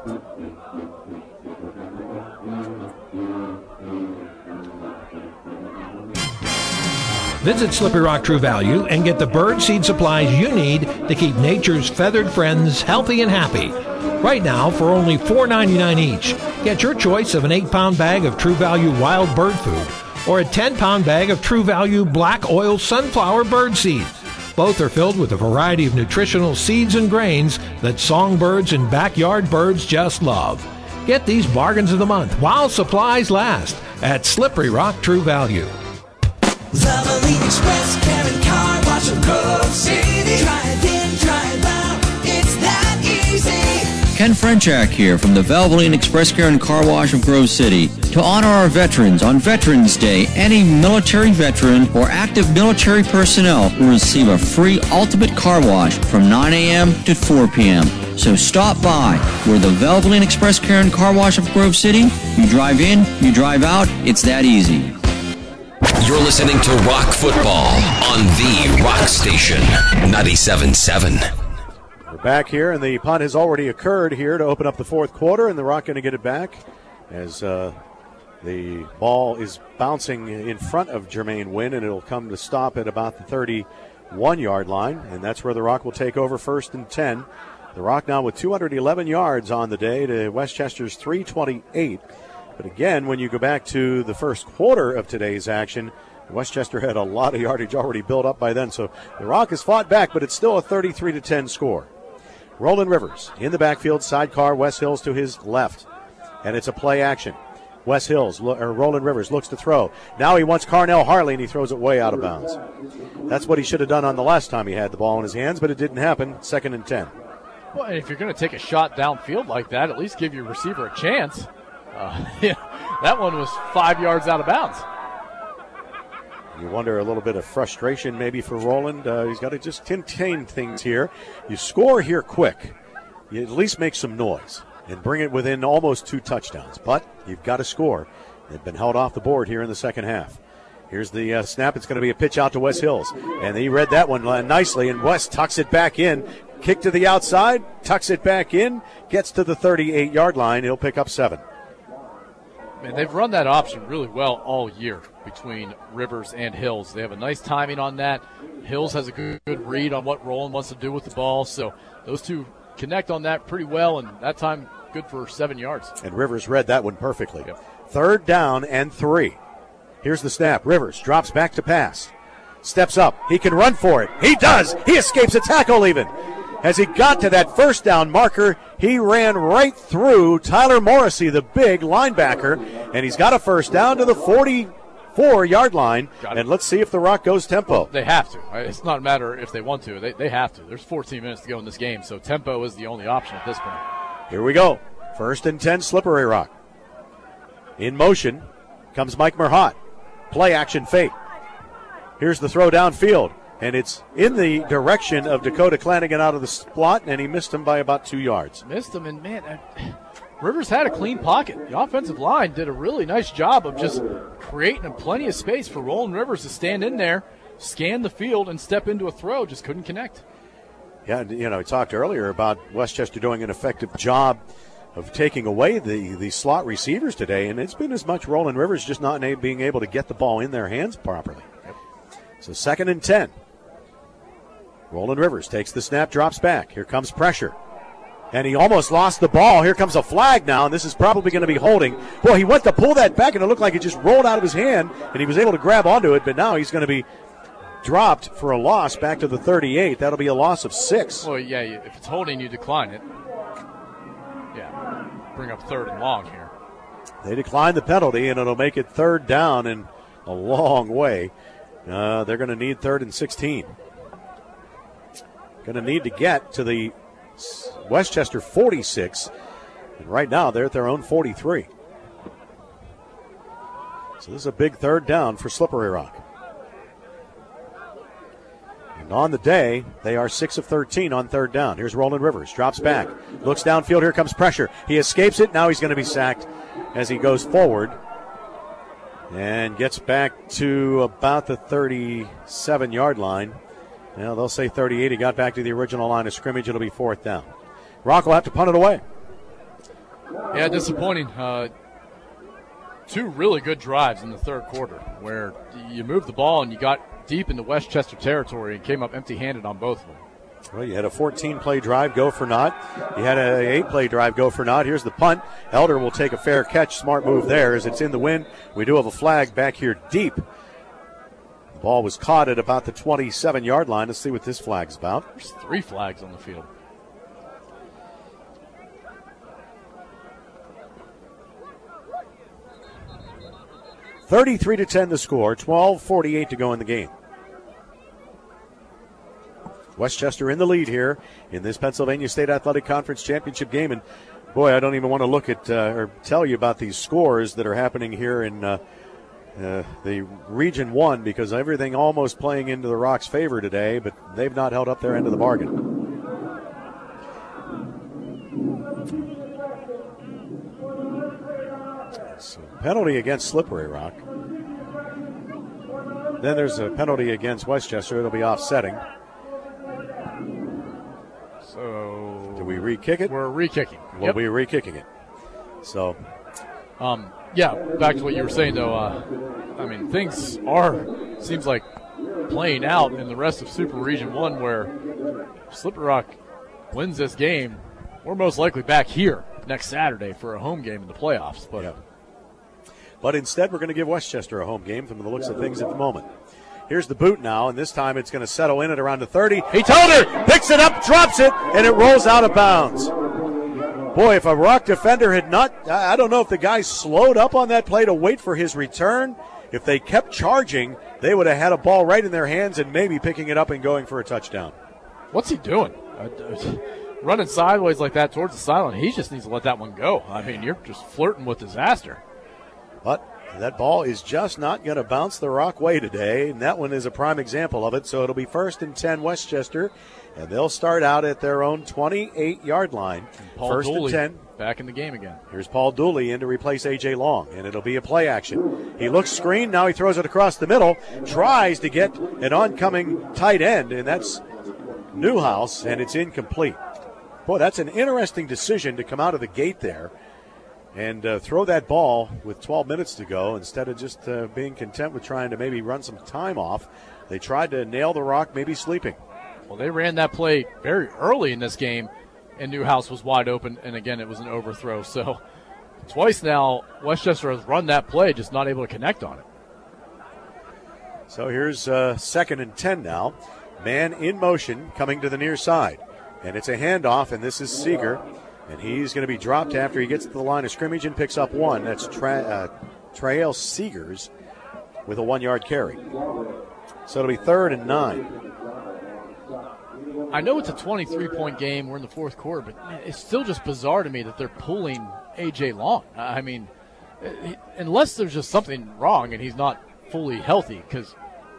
Visit Slippery Rock True Value and get the bird seed supplies you need to keep nature's feathered friends healthy and happy. Right now, for only $4.99 each, get your choice of an 8-pound bag of True Value wild bird food or a 10-pound bag of True Value black oil sunflower bird seeds. Both are filled with a variety of nutritional seeds and grains that songbirds and backyard birds just love. Get these bargains of the month while supplies last at Slippery Rock True Value. Valvoline Express, Karen Car Wash of Grove City. Drive in, drive out, it's that easy. Ken Frenchak here from the Valvoline Express Care and Car Wash of Grove City. To honor our veterans on Veterans Day, any military veteran or active military personnel will receive a free ultimate car wash from 9 a.m. to 4 p.m. So stop by. We're the Valvoline Express Care and Car Wash of Grove City. You drive in, you drive out, it's that easy. You're listening to Rock Football on the Rock Station 97.7. We're back here, and the punt has already occurred here to open up the 4th quarter, and the Rock going to get it back as the ball is bouncing in front of Jermaine Wynn, and it'll come to stop at about the 31-yard line, and that's where the Rock will take over 1st and 10. The Rock now with 211 yards on the day to Westchester's 328. But again, when you go back to the first quarter of today's action, Westchester had a lot of yardage already built up by then. So the Rock has fought back, but it's still a 33-10 score. Roland Rivers in the backfield, sidecar, Wes Hills to his left. And it's a play action. Roland Rivers looks to throw. Now he wants Carnell Harley, and he throws it way out of bounds. That's what he should have done on the last time he had the ball in his hands, but it didn't happen. 2nd and 10. Well, if you're going to take a shot downfield like that, at least give your receiver a chance. That one was 5 yards out of bounds. You wonder a little bit of frustration maybe for Roland. He's got to just contain things here. You score here quick. You at least make some noise and bring it within almost 2 touchdowns. But you've got to score. They've been held off the board here in the second half. Here's the snap. It's going to be a pitch out to Wes Hills. And he read that one nicely, and Wes tucks it back in. Kick to the outside, tucks it back in, gets to the 38-yard line. He'll pick up 7. Man, they've run that option really well all year between Rivers and Hills. They have a nice timing on that. Hills has a good read on what Roland wants to do with the ball, so those two connect on that pretty well, and that time good for 7 yards. And Rivers read that one perfectly. Yep. 3rd down and 3. Here's the snap. Rivers drops back to pass. Steps up. He can run for it. He does. He escapes a tackle even. As he got to that first down marker, he ran right through Tyler Morrissey, the big linebacker, and he's got a first down to the 44-yard line. And let's see if the Rock goes tempo. They have to. It's not a matter if they want to. They have to. There's 14 minutes to go in this game, so tempo is the only option at this point. Here we go. 1st and 10, Slippery Rock. In motion comes Mike Merhot. Play action fake. Here's the throw downfield. And it's in the direction of Dakota Clanigan out of the slot, and he missed him by about 2 yards. Missed him, and man, Rivers had a clean pocket. The offensive line did a really nice job of just creating plenty of space for Roland Rivers to stand in there, scan the field, and step into a throw. Just couldn't connect. Yeah, you know, we talked earlier about Westchester doing an effective job of taking away the slot receivers today, and it's been as much Roland Rivers just not being able to get the ball in their hands properly. Yep. So 2nd and 10. Roland Rivers takes the snap, drops back. Here comes pressure. And he almost lost the ball. Here comes a flag now, and this is probably going to be holding. Well, he went to pull that back, and it looked like it just rolled out of his hand, and he was able to grab onto it, but now he's going to be dropped for a loss back to the 38. That'll be a loss of 6. Well, yeah, if it's holding, you decline it. Yeah, bring up 3rd and long here. They decline the penalty, and it'll make it 3rd down and a long way. They're going to need 3rd and 16. Going to need to get to the Westchester 46, and right now they're at their own 43. So this is a big 3rd down for Slippery Rock. And on the day, they are 6 of 13 on 3rd down. Here's Roland Rivers, drops back, looks downfield, here comes pressure. He escapes it, now he's going to be sacked as he goes forward and gets back to about the 37-yard line. Well, they'll say 38. He got back to the original line of scrimmage. It'll be 4th down. Rock will have to punt it away. Yeah, disappointing. 2 really good drives in the 3rd quarter where you moved the ball and you got deep into Westchester territory and came up empty-handed on both of them. Well, you had a 14-play drive go for naught. You had an 8-play drive go for naught. Here's the punt. Elder will take a fair catch. Smart move there as it's in the wind. We do have a flag back here deep. The ball was caught at about the 27-yard line. Let's see what this flag's about. There's 3 flags on the field. (33-10) the score. 12:48 to go in the game. Westchester in the lead here in this Pennsylvania State Athletic Conference Championship game. And boy, I don't even want to look at or tell you about these scores that are happening here in the Region 1, because everything almost playing into the Rock's favor today, but they've not held up their end of the bargain. So penalty against Slippery Rock. Then there's a penalty against Westchester. It'll be offsetting. So do we re-kick it? We're re-kicking. We'll be re-kicking it. So yeah, back to what you were saying, though. I mean, things seems like playing out in the rest of Super Region 1 where Slippery Rock wins this game. We're most likely back here next Saturday for a home game in the playoffs. But, yeah. But instead, we're going to give Westchester a home game from the looks of things at the moment. Here's the boot now, and this time it's going to settle in at around the 30. He told her, picks it up, drops it, and it rolls out of bounds. Boy, if a Rock defender had not, I don't know if the guys slowed up on that play to wait for his return. If they kept charging, they would have had a ball right in their hands and maybe picking it up and going for a touchdown. What's he doing? Running sideways like that towards the sideline. He just needs to let that one go. I mean, you're just flirting with disaster. But that ball is just not going to bounce the Rock way today, and that one is a prime example of it. So it'll be 1st and 10 Westchester, and they'll start out at their own 28-yard line. Paul 1st Dooley and 10. back in the game again. Here's Paul Dooley in to replace A.J. Long, and it'll be a play action. He looks screen, now he throws it across the middle, tries to get an oncoming tight end, and that's Newhouse, and it's incomplete. Boy, that's an interesting decision to come out of the gate there and throw that ball with 12 minutes to go instead of just being content with trying to maybe run some time off. They tried to nail the Rock, maybe sleeping. Well, they ran that play very early in this game, and Newhouse was wide open, and again, it was an overthrow. So twice now, Westchester has run that play, just not able to connect on it. So here's 2nd and 10 now. Man in motion coming to the near side. And it's a handoff, and this is Seeger. And he's going to be dropped after he gets to the line of scrimmage and picks up one. That's Trael Seegers with a 1-yard carry. So it'll be 3rd and 9. I know it's a 23-point game. We're in the fourth quarter, but man, it's still just bizarre to me that they're pulling A.J. Long. I mean, unless there's just something wrong and he's not fully healthy, because,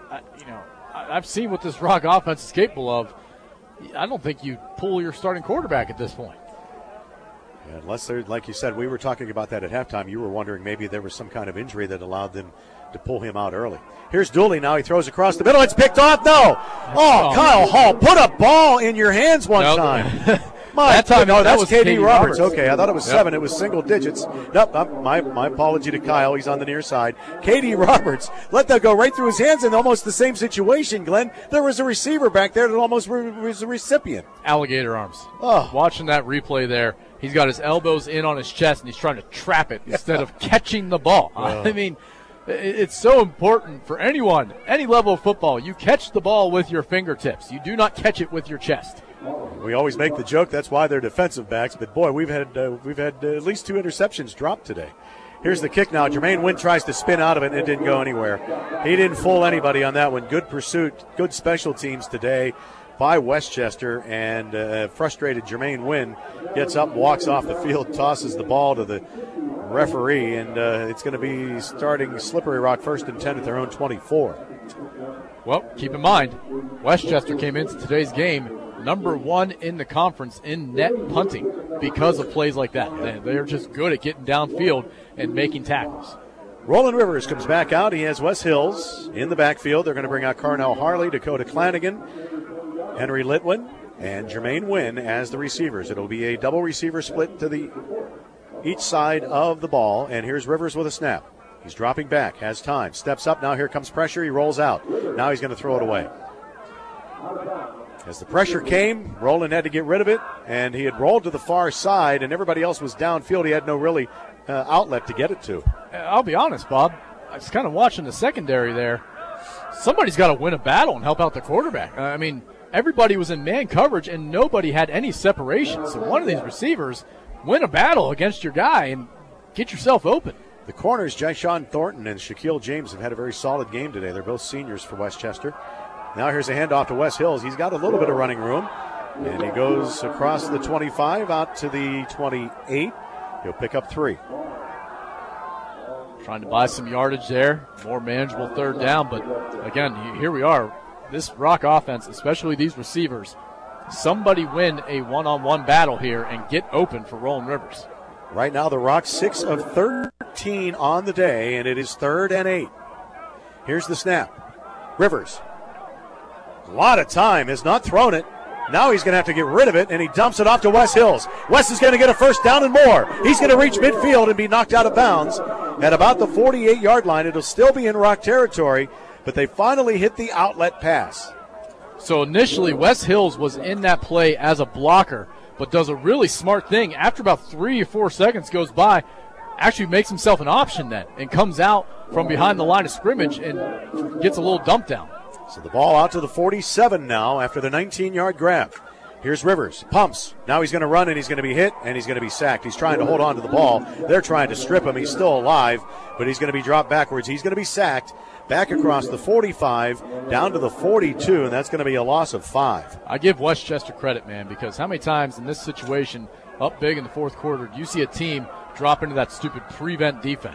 I've seen what this Rock offense is capable of. I don't think you pull your starting quarterback at this point. Yeah, unless they're, like you said, we were talking about that at halftime. You were wondering maybe there was some kind of injury that allowed them to pull him out early. Here's Dooley now. He throws across the middle. It's picked off. No. Oh, Kyle Hall, put a ball in your hands one time. That time, no, that was was K.D. Roberts. Okay, I thought it was 7. It was single digits. Nope, my apology to Kyle. He's on the near side. K.D. Roberts let that go right through his hands in almost the same situation, Glenn. There was a receiver back there that almost was a recipient. Alligator arms. Oh. Watching that replay there, he's got his elbows in on his chest, and he's trying to trap it instead of catching the ball. I mean, it's so important for anyone, any level of football. You catch the ball with your fingertips. You do not catch it with your chest. We always make the joke that's why they're defensive backs, but boy, we've had at least 2 interceptions dropped today. Here's the kick now. Jermaine Wynn tries to spin out of it, and it didn't go anywhere. He didn't fool anybody on that one. Good pursuit, good special teams today by Westchester, and frustrated Jermaine Wynn gets up, walks off the field, tosses the ball to the referee, and it's going to be starting Slippery Rock 1st and 10 at their own 24. Well, keep in mind, Westchester came into today's game number 1 in the conference in net punting because of plays like that. They're just good at getting downfield and making tackles. Roland Rivers comes back out. He has Wes Hills in the backfield. They're going to bring out Carnell Harley, Dakota Clanigan, Henry Litwin, and Jermaine Wynn as the receivers. It'll be a double receiver split to each side of the ball. And here's Rivers with a snap. He's dropping back, has time, steps up. Now here comes pressure. He rolls out. Now he's going to throw it away. As the pressure came, Roland had to get rid of it, and he had rolled to the far side, and everybody else was downfield. He had no really outlet to get it to. I'll be honest, Bob. I was kind of watching the secondary there. Somebody's got to win a battle and help out the quarterback. I mean, everybody was in man coverage, and nobody had any separation. So one of these receivers, win a battle against your guy and get yourself open. The corners, Jyshawn Thornton and Shaquille James, have had a very solid game today. They're both seniors for Westchester. Now here's a handoff to Wes Hills. He's got a little bit of running room, and he goes across the 25 out to the 28. He'll pick up 3. Trying to buy some yardage there, more manageable 3rd down, but again, here we are. This Rock offense, especially these receivers, somebody win a one-on-one battle here and get open for Roland Rivers. Right now, the Rock 6 of 13 on the day, and it is 3rd and 8. Here's the snap. Rivers. A lot of time, has not thrown it. Now he's going to have to get rid of it, and he dumps it off to Wes Hills. Wes is going to get a 1st down and more. He's going to reach midfield and be knocked out of bounds at about the 48-yard line. It'll still be in Rock territory, but they finally hit the outlet pass. So initially, Wes Hills was in that play as a blocker, but does a really smart thing. After about 3 or 4 seconds goes by, actually makes himself an option then and comes out from behind the line of scrimmage and gets a little dump down. So the ball out to the 47 now after the 19-yard grab. Here's Rivers, pumps. Now he's going to run, and he's going to be hit, and he's going to be sacked. He's trying to hold on to the ball. They're trying to strip him. He's still alive, but he's going to be dropped backwards. He's going to be sacked back across the 45 down to the 42, and that's going to be a loss of 5. I give Westchester credit, man, because how many times in this situation, up big in the fourth quarter, do you see a team drop into that stupid prevent defense?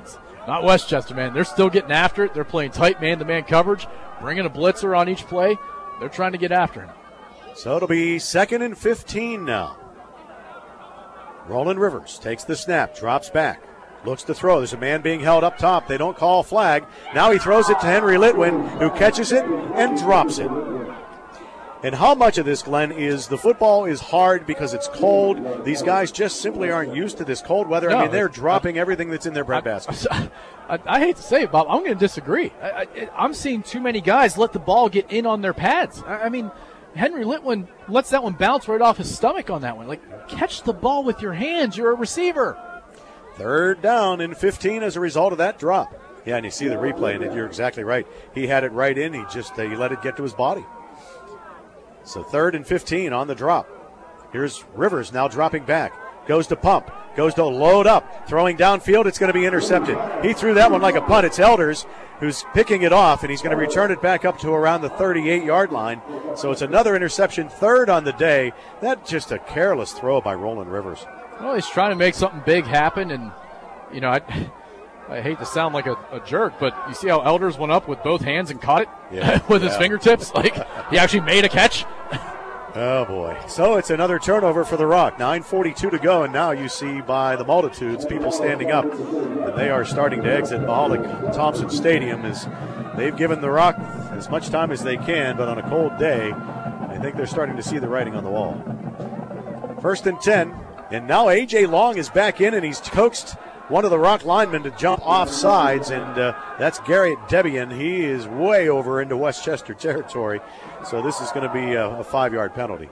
Not Westchester, man. They're still getting after it. They're playing tight man-to-man coverage, bringing a blitzer on each play. They're trying to get after him. So it'll be 2nd and 15 now. Roland Rivers takes the snap, drops back, looks to throw. There's a man being held up top. They don't call a flag. Now he throws it to Henry Litwin, who catches it and drops it. And how much of this, Glenn, is the football is hard because it's cold? These guys just simply aren't used to this cold weather. No, I mean, they're dropping everything that's in their breadbasket. I hate to say it, Bob. I'm going to disagree. I'm seeing too many guys let the ball get in on their pads. I mean, Henry Litwin lets that one bounce right off his stomach on that one. Like, catch the ball with your hands. You're a receiver. 3rd down and 15 as a result of that drop. Yeah, and you see the replay, and you're exactly right. He had it right in. He just he let it get to his body. So 3rd and 15 on the drop. Here's Rivers now dropping back. Goes to pump. Goes to load up. Throwing downfield. It's going to be intercepted. He threw that one like a punt. It's Elders who's picking it off, and he's going to return it back up to around the 38-yard line. So it's another interception, 3rd on the day. That's just a careless throw by Roland Rivers. Well, he's trying to make something big happen, and, you know, I hate to sound like a jerk, but you see how Elders went up with both hands and caught it with his fingertips? Like, he actually made a catch. Oh, boy. So it's another turnover for the Rock. 9:42 to go, and now you see by the multitudes people standing up. And they are starting to exit Mahalik-Thompson Stadium as they've given the Rock as much time as they can, but on a cold day, I think they're starting to see the writing on the wall. 1st and 10, and now A.J. Long is back in, and he's coaxed one of the Rock linemen to jump off sides, and that's Garrett Debian. He is way over into Westchester territory, so this is going to be a 5-yard penalty.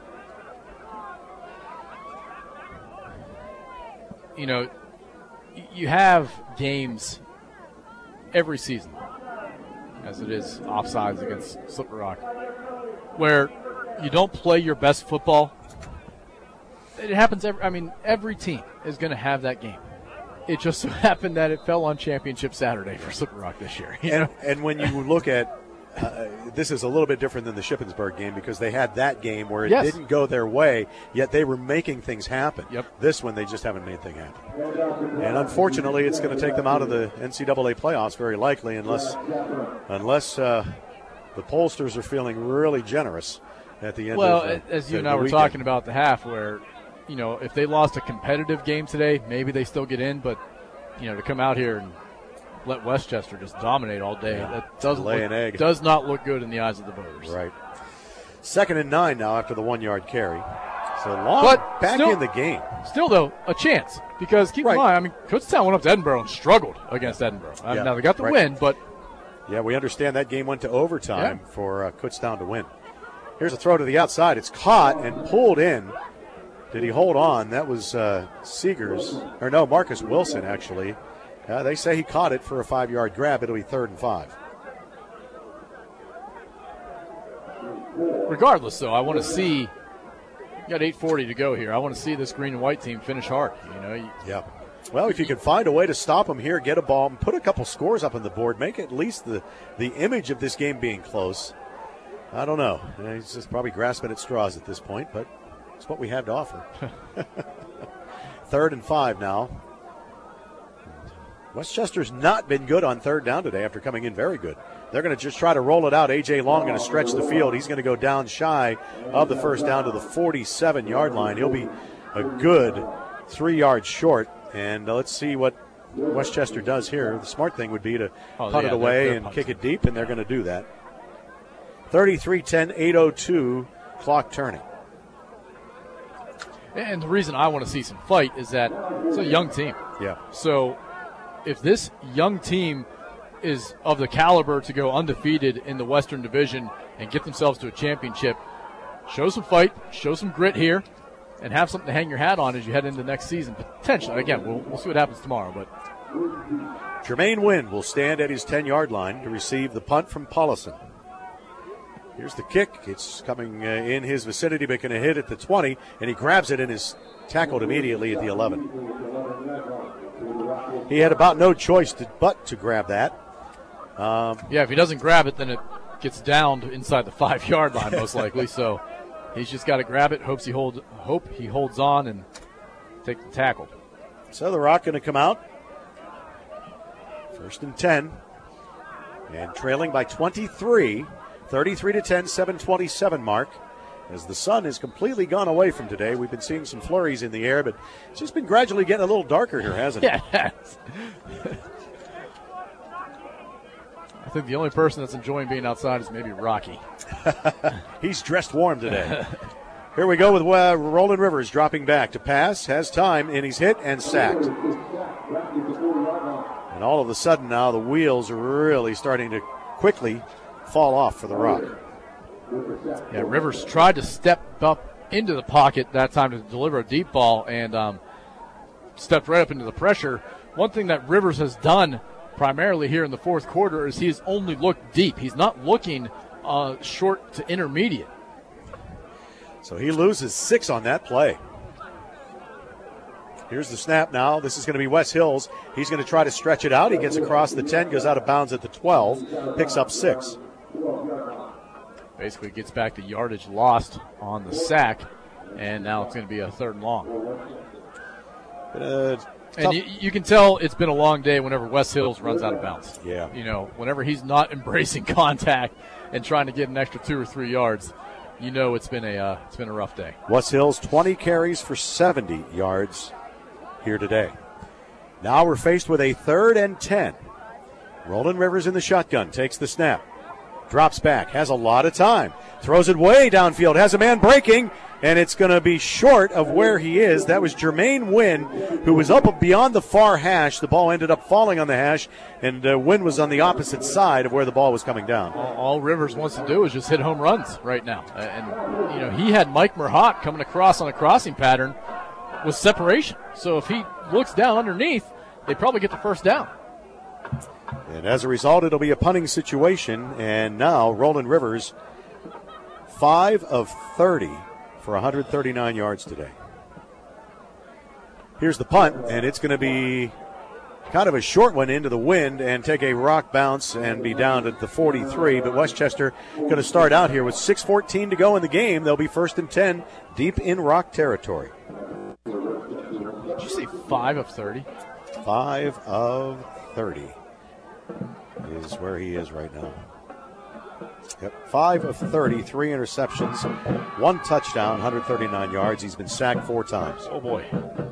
You know, you have games every season, as it is offsides against Slippery Rock, where you don't play your best football. It happens every team is going to have that game. It just so happened that it fell on Championship Saturday for Slippery Rock this year. And when you look at this is a little bit different than the Shippensburg game because they had that game where it didn't go their way, yet they were making things happen. Yep. This one, they just haven't made things happen. And unfortunately, it's going to take them out of the NCAA playoffs very likely unless the pollsters are feeling really generous at the end well, of the as you and I were talking about the half where, you know, if they lost a competitive game today, maybe they still get in, but, you know, to come out here and let Westchester just dominate all day, that does not look good in the eyes of the voters. Right. 2nd and 9 now after the 1-yard carry. So Long back in the game. Still, though, a chance because keep in mind, I mean, Kutztown went up to Edinboro and struggled against Edinboro. Now they got the win, but we understand that game went to overtime for Kutztown to win. Here's a throw to the outside. It's caught and pulled in. Did he hold on? That was Marcus Wilson, actually. They say he caught it for a 5-yard grab. It'll be 3rd and 5. Regardless, though, I want to see. You got 8:40 to go here. I want to see this green and white team finish hard. Well, if you can find a way to stop them here, get a ball, and put a couple scores up on the board, make at least the image of this game being close. I don't know. He's just probably grasping at straws at this point, but it's what we have to offer. 3rd and 5 now. Westchester's not been good on 3rd down today after coming in very good. They're going to just try to roll it out. A.J. Long going to stretch the field. He's going to go down shy of the 1st down to the 47-yard line. He'll be a good 3 yards short. And let's see what Westchester does here. The smart thing would be to punt it away and kick it deep, and they're going to do that. 33-10, 8:02, clock turning. And the reason I want to see some fight is that it's a young team. Yeah. So if this young team is of the caliber to go undefeated in the Western Division and get themselves to a championship, show some fight, show some grit here, and have something to hang your hat on as you head into next season. Potentially. Again, we'll see what happens tomorrow. But Jermaine Wynn will stand at his 10-yard line to receive the punt from Paulison. Here's the kick. It's coming in his vicinity, but going to hit at the 20, and he grabs it and is tackled immediately at the 11. He had about no choice but to grab that. If he doesn't grab it, then it gets downed inside the 5-yard line most likely. So he's just got to grab it. Hope he holds on and take the tackle. So the Rock going to come out First and 10. And trailing by 23, 33-10, 7:27 mark. As the sun has completely gone away from today. We've been seeing some flurries in the air, but it's just been gradually getting a little darker here, hasn't it? Yeah. I think the only person that's enjoying being outside is maybe Rocky. He's dressed warm today. Here we go with Roland Rivers dropping back to pass. Has time, and he's hit and sacked. And all of a sudden now the wheels are really starting to quickly fall off for the Rock. Yeah, Rivers tried to step up into the pocket that time to deliver a deep ball and stepped right up into the pressure. One thing that Rivers has done primarily here in the fourth quarter is he has only looked deep. He's not looking short to intermediate. So he loses 6 on that play. Here's the snap now. This is going to be Wes Hills. He's going to try to stretch it out. He gets across the 10, goes out of bounds at the 12, picks up 6. Basically gets back the yardage lost on the sack, and now it's going to be a 3rd and long. And you can tell it's been a long day whenever Wes Hills runs out of bounds. Yeah. You know, whenever he's not embracing contact and trying to get an extra 2 or 3 yards, you know it's been a rough day. Wes Hills, 20 carries for 70 yards here today. Now we're faced with a 3rd and 10. Roland Rivers in the shotgun, takes the snap. Drops back, has a lot of time. Throws it way downfield, has a man breaking, and it's going to be short of where he is. That was Jermaine Wynn, who was up beyond the far hash. The ball ended up falling on the hash, and Wynn was on the opposite side of where the ball was coming down. All Rivers wants to do is just hit home runs right now. And, you know, he had Mike Merhot coming across on a crossing pattern with separation. So if he looks down underneath, they probably get the first down. And as a result, it'll be a punting situation. And now Roland Rivers, 5 of 30 for 139 yards today. Here's the punt, and it's going to be kind of a short one into the wind and take a rock bounce and be down at the 43. But Westchester going to start out here with 6:14 to go in the game. They'll be 1st and 10 deep in Rock territory. Did you say 5 of 30? 5 of 30 is where he is right now. Yep, 5 of 30, 3 interceptions, 1 touchdown, 139 yards. He's been sacked 4 times. Oh, boy.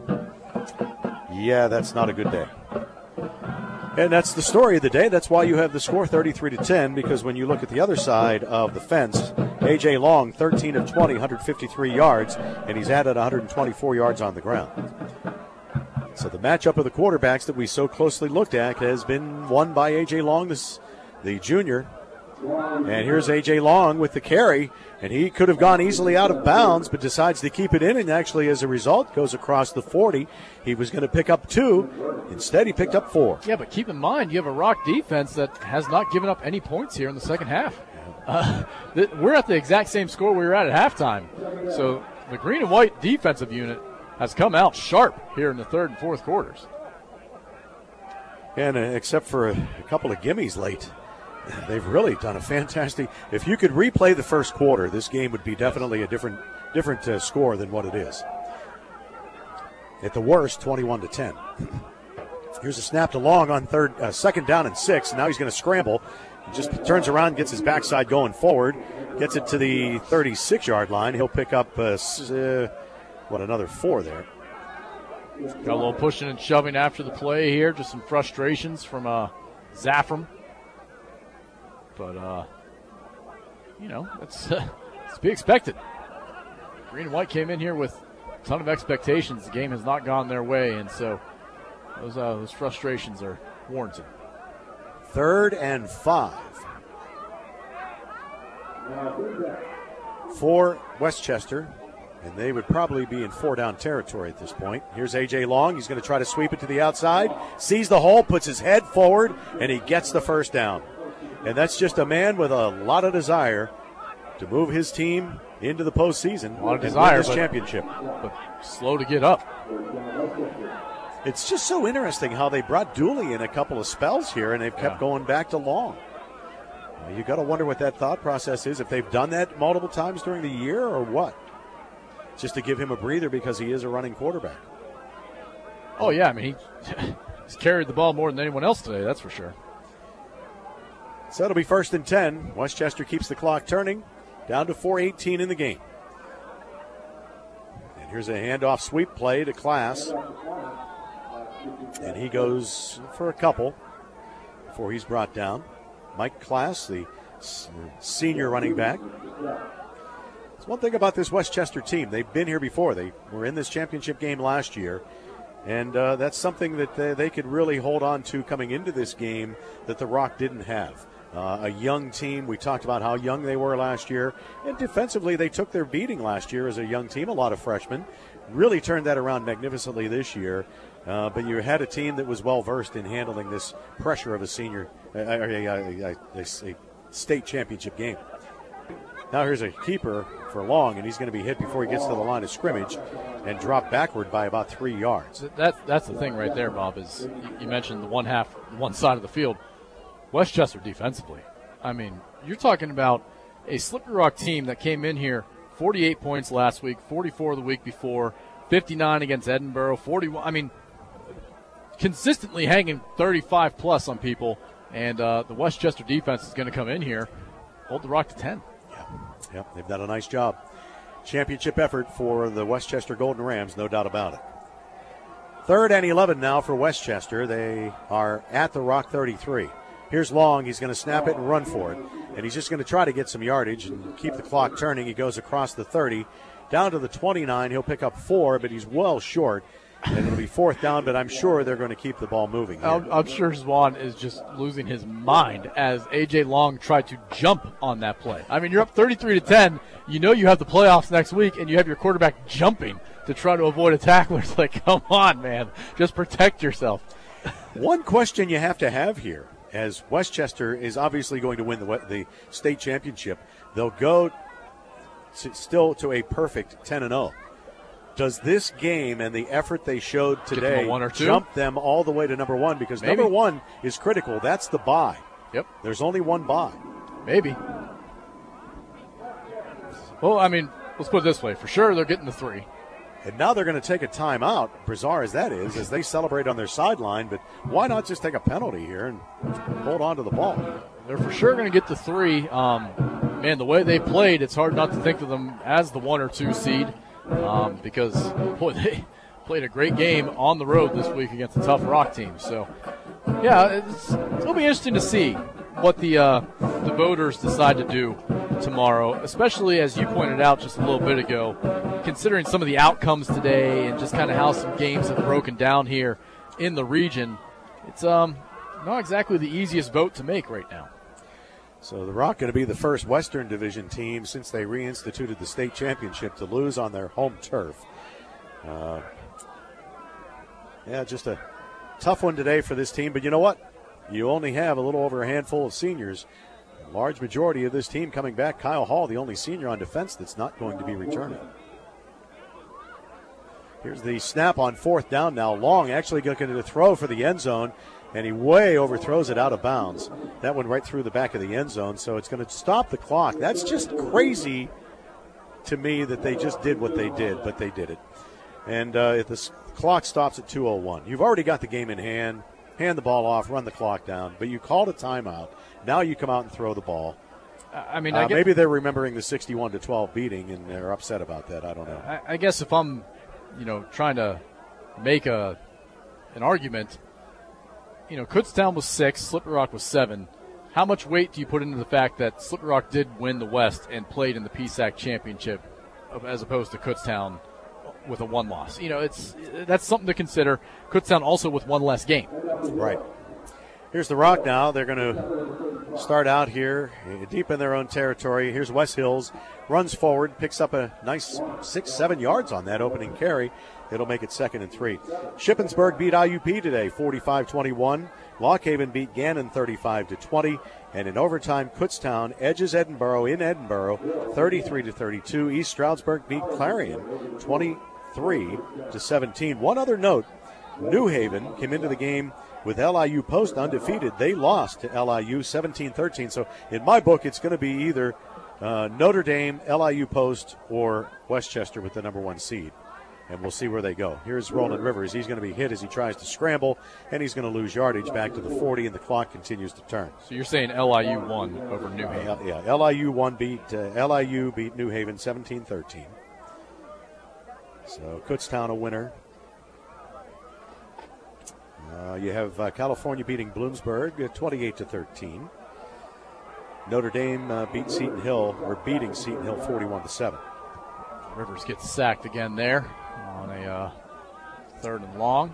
Yeah, that's not a good day. And that's the story of the day. That's why you have the score 33-10, because when you look at the other side of the fence, A.J. Long, 13 of 20, 153 yards, and he's added 124 yards on the ground. So the matchup of the quarterbacks that we so closely looked at has been won by A.J. Long, the junior. And here's A.J. Long with the carry, and he could have gone easily out of bounds, but decides to keep it in, and actually, as a result, goes across the 40. He was going to pick up 2. Instead, he picked up 4. Yeah, but keep in mind, you have a Rock defense that has not given up any points here in the second half. We're at the exact same score we were at halftime. So the green and white defensive unit has come out sharp here in the 3rd and 4th quarters. And except for a couple of gimmies late, they've really done a fantastic. If you could replay the first quarter, this game would be definitely a different score than what it is. At the worst, 21-10. Here's a snap to Long on 2nd down and 6. Now he's going to scramble. He just turns around, gets his backside going forward, gets it to the 36-yard line. He'll pick up another 4 there. Got a little pushing and shoving after the play here. Just some frustrations from Zaffram. But, it's to be expected. Green and white came in here with a ton of expectations. The game has not gone their way, and so those frustrations are warranted. 3rd and 5 for Westchester, and they would probably be in 4-down territory at this point. Here's A.J. Long. He's going to try to sweep it to the outside, sees the hole, puts his head forward, and he gets the first down. And that's just a man with a lot of desire to move his team into the postseason. A lot of desire, win this championship. But slow to get up. It's just so interesting how they brought Dooley in a couple of spells here, and they've kept going back to Long. You got to wonder what that thought process is, if they've done that multiple times during the year or what. Just to give him a breather because he is a running quarterback. Oh, yeah. I mean, He's carried the ball more than anyone else today, that's for sure. So it'll be 1st and 10. Westchester keeps the clock turning, down to 4:18 in the game. And here's a handoff sweep play to Class. And he goes for a couple before he's brought down. Mike Class, the senior running back. It's one thing about this Westchester team. They've been here before. They were in this championship game last year. And that's something that they could really hold on to coming into this game that the Rock didn't have. A young team. We talked about how young they were last year. And defensively, they took their beating last year as a young team, a lot of freshmen. Really turned that around magnificently this year. But you had a team that was well-versed in handling this pressure of a senior, a state championship game. Now here's a keeper for Long, and he's going to be hit before he gets to the line of scrimmage and drop backward by about 3 yards. That's the thing right there, Bob, is you mentioned the one side of the field. Westchester defensively. I mean, you're talking about a Slippery Rock team that came in here 48 points last week, 44 the week before, 59 against Edinboro, 41. I mean, consistently hanging 35-plus on people, and the Westchester defense is going to come in here, hold the Rock to 10. Yeah, they've done a nice job. Championship effort for the Westchester Golden Rams, no doubt about it. 3rd and 11 now for Westchester. They are at the Rock 33. Here's Long. He's going to snap it and run for it. And he's just going to try to get some yardage and keep the clock turning. He goes across the 30, down to the 29. He'll pick up 4, but he's well short. And it'll be 4th down, but I'm sure they're going to keep the ball moving. I'm sure Zwan is just losing his mind as A.J. Long tried to jump on that play. I mean, you're up 33-10. You know you have the playoffs next week, and you have your quarterback jumping to try to avoid a tackler. It's like, come on, man. Just protect yourself. One question you have to have here, as Westchester is obviously going to win the state championship, they'll go still to a perfect 10-0. Does this game and the effort they showed today jump them all the way to number 1? Because Maybe. number 1 is critical. That's the bye. Yep. There's only one bye. Maybe. Well, I mean, let's put it this way. For sure, they're getting the 3. And now they're going to take a timeout, bizarre as that is, as they celebrate on their sideline. But why not just take a penalty here and hold on to the ball? They're for sure going to get the 3. Man, the way they played, it's hard not to think of them as the 1 or 2 seed. Because, boy, they played a great game on the road this week against a tough Rock team. So, yeah, it'll be interesting to see what the voters decide to do tomorrow, especially as you pointed out just a little bit ago, considering some of the outcomes today and just kind of how some games have broken down here in the region. It's not exactly the easiest vote to make right now. So the Rock going to be the first Western Division team since they reinstituted the state championship to lose on their home turf. Just a tough one today for this team. But you know what? You only have a little over a handful of seniors. A large majority of this team coming back. Kyle Hall, the only senior on defense that's not going to be returning. Here's the snap on 4th down now. Long actually looking to throw for the end zone. And he way overthrows it out of bounds. That went right through the back of the end zone, so it's going to stop the clock. That's just crazy to me that they just did what they did, but they did it. And if the clock stops at 2:01, you've already got the game in hand the ball off, run the clock down, but you called a timeout. Now you come out and throw the ball. I mean, maybe they're remembering the 61-12 beating, and they're upset about that. I don't know. I guess if I'm, trying to make an argument, Kutztown was 6, Slippery Rock was 7. How much weight do you put into the fact that Slippery Rock did win the West and played in the PSAC championship as opposed to Kutztown with a 1 loss? That's something to consider. Kutztown also with 1 less game. Right. Here's the Rock now. They're going to start out here deep in their own territory. Here's Wes Hills. Runs forward, picks up a nice 6-7 yards on that opening carry. It'll make it 2nd and 3. Shippensburg beat IUP today, 45-21. Lock Haven beat Gannon 35-20. And in overtime, Kutztown edges Edinboro in Edinboro, 33-32. East Stroudsburg beat Clarion, 23-17. One other note, New Haven came into the game with LIU Post undefeated. They lost to LIU 17-13. So in my book, it's going to be either Notre Dame, LIU Post, or Westchester with the number 1 seed. and we'll see where they go. Here's Roland Rivers. He's going to be hit as he tries to scramble, and he's going to lose yardage back to the 40, and the clock continues to turn. So you're saying LIU won over New Haven? Yeah, LIU beat New Haven 17-13. So Kutztown a winner. You have California beating Bloomsburg 28-13. Notre Dame beating Seton Hill 41-7. Rivers gets sacked again there on a 3rd and long.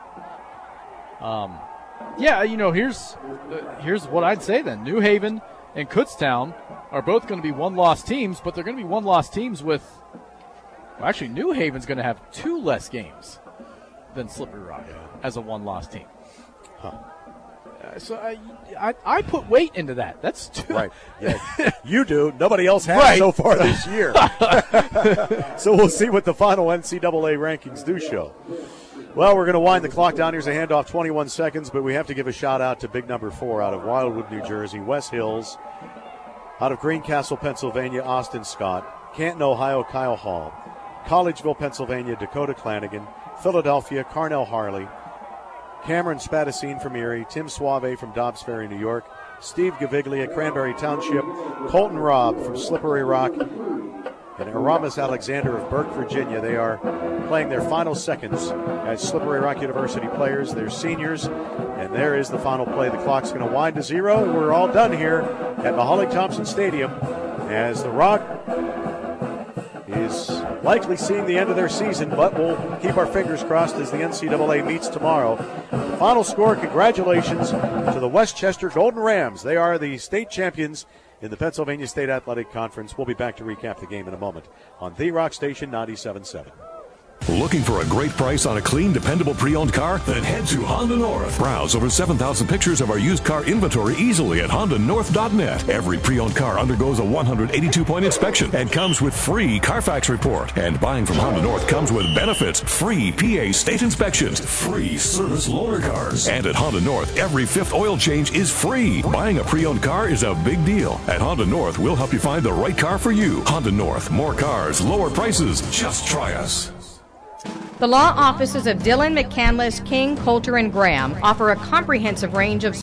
Here's what I'd say then. New Haven and Kutztown are both going to be one-loss teams, but they're going to be one-loss teams with – well, actually, New Haven's going to have 2 less games than Slippery Rock as a one-loss team. Huh. So I put weight into that. That's too right. Yeah. You do. Nobody else has so far this year. So we'll see what the final NCAA rankings do show. Well, we're going to wind the clock down. Here's a handoff, 21 seconds, but we have to give a shout-out to big number 4 out of Wildwood, New Jersey, Wes Hills, out of Greencastle, Pennsylvania, Austin Scott, Canton, Ohio, Kyle Hall, Collegeville, Pennsylvania, Dakota Clanigan, Philadelphia, Carnell Harley, Cameron Spadacine from Erie, Tim Suave from Dobbs Ferry, New York, Steve Gaviglia, Cranberry Township, Colton Robb from Slippery Rock, and Aramis Alexander of Burke, Virginia. They are playing their final seconds as Slippery Rock University players. They're seniors, and there is the final play. The clock's going to wind to 0, and we're all done here at Mahalik-Thompson Stadium as the Rock is likely seeing the end of their season, but we'll keep our fingers crossed as the NCAA meets tomorrow. Final score, congratulations to the Westchester Golden Rams. They are the state champions in the Pennsylvania State Athletic Conference. We'll be back to recap the game in a moment on The Rock Station 97.7. Looking for a great price on a clean, dependable pre-owned car? Then head to Honda North. Browse over 7,000 pictures of our used car inventory easily at HondaNorth.net. Every pre-owned car undergoes a 182-point inspection and comes with free Carfax report. And buying from Honda North comes with benefits, free PA state inspections, free service loaner cars. And at Honda North, every 5th oil change is free. Buying a pre-owned car is a big deal. At Honda North, we'll help you find the right car for you. Honda North, more cars, lower prices. Just try us. The law offices of Dillon, McCandless, King, Coulter, and Graham offer a comprehensive range of